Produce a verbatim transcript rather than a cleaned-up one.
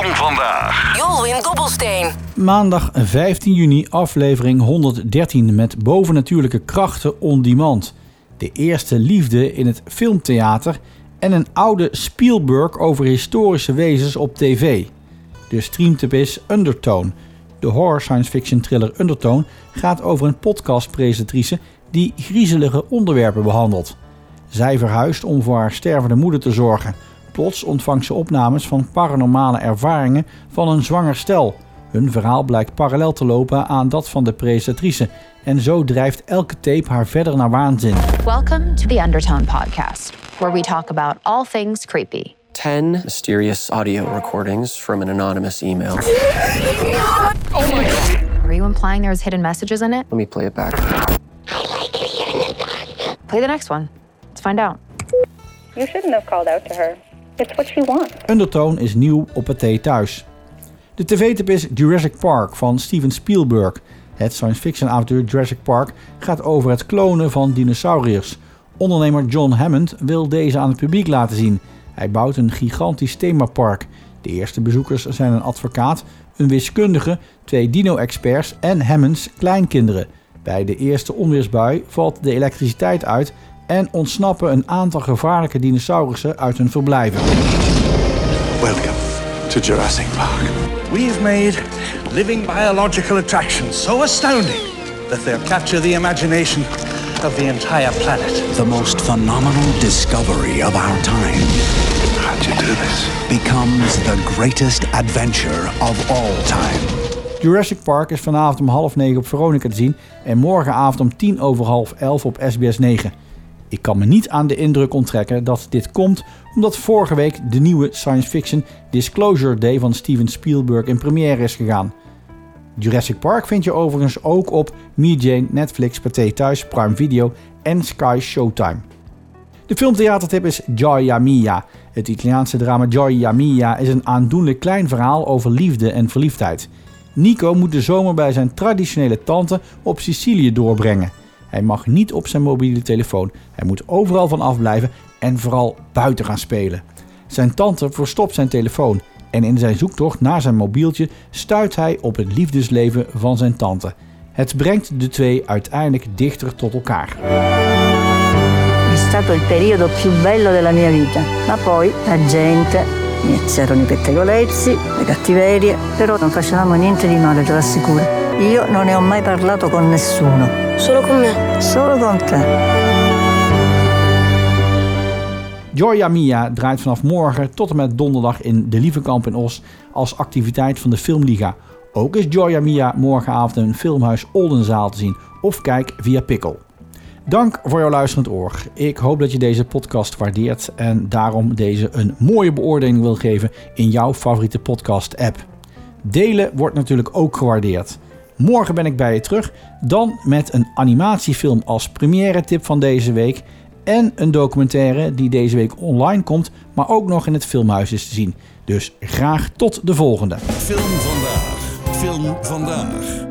van vandaag. Jolwin Dobbelsteen. Maandag vijftien juni, aflevering honderddertien met bovennatuurlijke krachten on demand. De eerste liefde in het filmtheater en een oude Spielberg over historische wezens op tv. De streamtip is Undertone. De horror science fiction thriller Undertone gaat over een podcastpresentatrice die griezelige onderwerpen behandelt. Zij verhuist om voor haar stervende moeder te zorgen. Plots ontvangt ze opnames van paranormale ervaringen van een zwanger stel. Hun verhaal blijkt parallel te lopen aan dat van de presentatrice. En zo drijft elke tape haar verder naar waanzin. Welcome to the Undertone podcast, where we talk about all things creepy. ten mysterious audio recordings from an anonymous email. Oh my God. Are you implying there's hidden messages in it? Let me play it back. Play the next one. Let's find out. You shouldn't have called out to her. It's what she wants. Undertone is nieuw op Pathé Thuis. De tv-tip is Jurassic Park van Steven Spielberg. Het science fiction avontuur Jurassic Park gaat over het klonen van dinosauriërs. Ondernemer John Hammond wil deze aan het publiek laten zien. Hij bouwt een gigantisch themapark. De eerste bezoekers zijn een advocaat, een wiskundige, twee dino-experts en Hammonds kleinkinderen. Bij de eerste onweersbui valt de elektriciteit uit en ontsnappen een aantal gevaarlijke dinosaurussen uit hun verblijven. Welcome to Jurassic Park. We've made living biological attractions so astounding that they'll capture the imagination of the entire planet. The most phenomenal discovery of our time. How'd you do this? Becomes the greatest adventure of all time. Jurassic Park is vanavond om half negen op Veronica te zien en morgenavond om tien over half elf op S B S negen. Ik kan me niet aan de indruk onttrekken dat dit komt omdat vorige week de nieuwe science fiction Disclosure Day van Steven Spielberg in première is gegaan. Jurassic Park vind je overigens ook op MeJane, Netflix, Pathé Thuis, Prime Video en Sky Showtime. De filmtheatertip is Gioia Mia. Het Italiaanse drama Gioia Mia is een aandoenlijk klein verhaal over liefde en verliefdheid. Nico moet de zomer bij zijn traditionele tante op Sicilië doorbrengen. Hij mag niet op zijn mobiele telefoon. Hij moet overal van afblijven en vooral buiten gaan spelen. Zijn tante verstopt zijn telefoon en in zijn zoektocht naar zijn mobieltje stuit hij op het liefdesleven van zijn tante. Het brengt de twee uiteindelijk dichter tot elkaar. È stato il periodo più bello della mia vita, ma poi la gente, iniziarono i pettegolezzi, le cattiverie, però non facevamo niente di male, te lo assicuro. Io non ne ho mai parlato con nessuno. Solo con me. Solo con te. Gioia Mia draait vanaf morgen tot en met donderdag in de Lievenkamp in Os als activiteit van de Filmliga. Ook is Gioia Mia morgenavond in Filmhuis Oldenzaal te zien of kijk via Pikkel. Dank voor jouw luisterend oor. Ik hoop dat je deze podcast waardeert en daarom deze een mooie beoordeling wil geven in jouw favoriete podcast app. Delen wordt natuurlijk ook gewaardeerd. Morgen ben ik bij je terug, dan met een animatiefilm als première tip van deze week en een documentaire die deze week online komt, maar ook nog in het filmhuis is te zien. Dus graag tot de volgende. Film vandaag. Film vandaag.